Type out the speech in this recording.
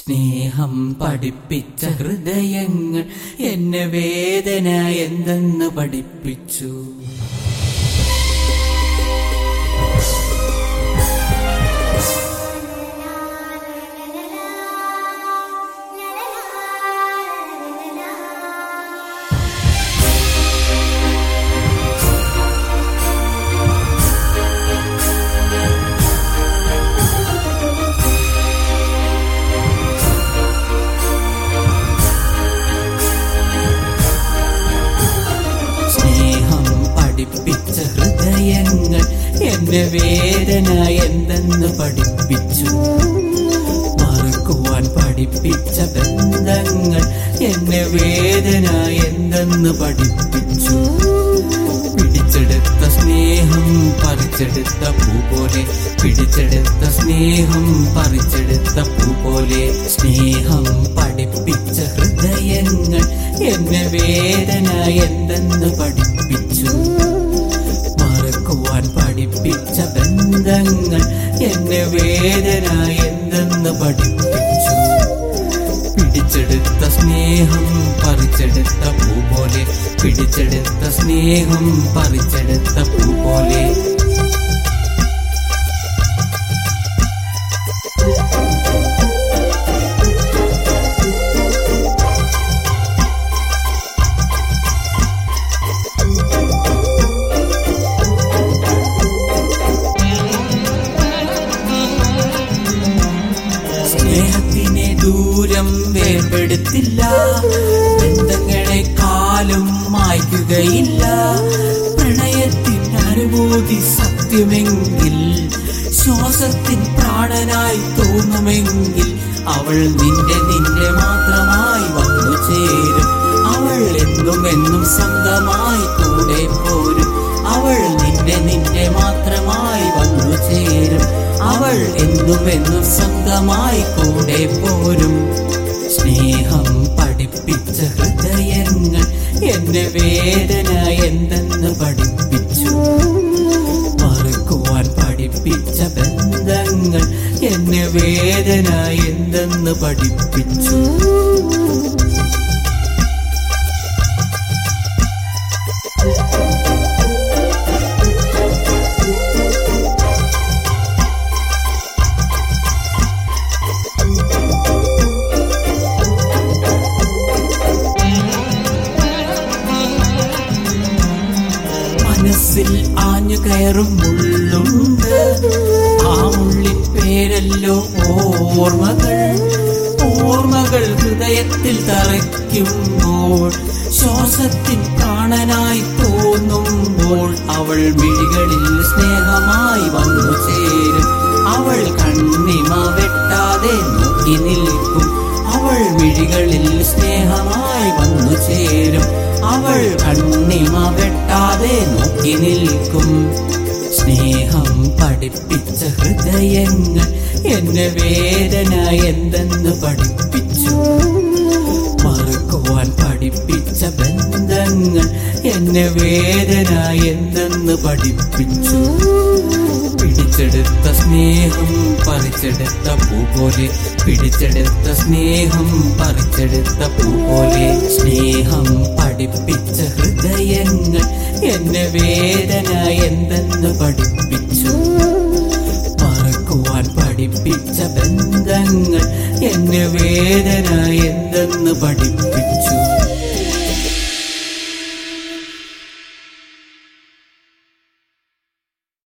സ്നേഹം പഠിപ്പിച്ച ഹൃദയങ്ങൾ എന്നെ വേദന എന്തെന്ന് പഠിപ്പിച്ചു. പഠിപ്പിച്ച ഹൃദയങ്ങൾ എന്നെ വേദന എന്തെന്ന് പഠിപ്പിച്ചു. മറക്കുവാൻ പഠിപ്പിച്ച ബന്ധങ്ങൾ എന്നെ വേദന എന്തെന്ന് പഠിപ്പിച്ചു. പിടിച്ചെടുത്ത സ്നേഹം പറിച്ചെടുത്ത പൂ പോലെ, പിടിച്ചെടുത്ത സ്നേഹം പറിച്ചെടുത്ത പൂ പോലെ. സ്നേഹം പഠിപ്പിച്ച ഹൃദയങ്ങൾ എന്നെ വേദന എന്തെന്ന് പഠിപ്പിച്ചു. മറക്കുവാൻ പഠിപ്പിച്ച ബന്ധങ്ങൾ എന്നെ വേദന എന്തെന്ന് പഠിപ്പിച്ചു. പിടിച്ചെടുത്ത സ്നേഹം പറിച്ചെടുത്ത പൂ പോലെ, പിടിച്ചെടുത്ത സ്നേഹം പറിച്ചെടുത്ത പൂ പോലെ. സ്നേഹത്തിനെ ദൂരം വേർപെടുത്തില്ല, ബന്ധങ്ങളെ കാലം മായ്ക്കുകയില്ല. പ്രണയത്തിൻ അനുഭൂതി സത്യമെങ്കിൽ, ശ്വാസത്തിൻ പ്രാണനായി തോന്നുമെങ്കിൽ, അവൾ നിന്റെ മാത്രമായി വന്നു ചേരും. അവൾ എന്നും സ്വന്തമായി കൂടെ പോരും. അവൾ നിന്റെ മാത്രമായി വന്നു ചേരും. അവൾ എന്നും സ്വന്തമായി കൂടെ പോരും. സ്നേഹം പഠിപ്പിച്ച ഹൃദയങ്ങൾ എന്നെ വേദന എന്തെന്ന് പഠിപ്പിച്ചു. മറക്കുവാൻ പഠിപ്പിച്ച ബന്ധങ്ങൾ എന്നെ വേദന എന്തെന്ന് പഠിപ്പിച്ചു. മനസ്സിൽ ആഞ്ഞു കയറും മുള്ളുണ്ട്, ആ മുള്ളിൻ പേരല്ലോ ഓർമ്മകൾ. ഓർമ്മകൾ ഹൃദയത്തിൽ തറയ്ക്കുമ്പോൾ, ശ്വാസത്തിൻ പ്രാണനായി തോന്നുമ്പോൾ, അവൾ മിഴികളിൽ സ്നേഹമായി വന്നു ചേരും. അവൾ കണ്ണിമ വെട്ടാതെ നോക്കി നിൽക്കും. അവൾ മിഴികളിൽ സ്നേഹമായി വന്നു ചേരും. അവൾ കണ്ണിമ വെട്ടാതെ നോക്കി നിൽക്കും. സ്നേഹം പഠിപ്പിച്ച ഹൃദയങ്ങൾ എന്നെ വേദന എന്തെന്ന് പഠിപ്പിച്ചു. മറക്കുവാൻ പഠിപ്പിച്ച ബന്ധങ്ങൾ എന്നെ വേദന എന്തെന്ന് പഠിപ്പിച്ചു. പിടിച്ചെടുത്ത സ്നേഹം പറിച്ചെടുത്ത പൂ പോലെ, പിടിച്ചെടുത്ത സ്നേഹം പറിച്ചെടുത്ത പൂ പോലെ. സ്നേഹം പഠിപ്പിച്ച ഹൃദയങ്ങൾ എന്നെ വേദന എന്തെന്ന് പഠിപ്പിച്ചു. മറക്കുവാൻ പഠിപ്പിച്ച ബന്ധങ്ങൾ എന്നെ വേദന എന്തെന്ന് പഠിപ്പിച്ചു.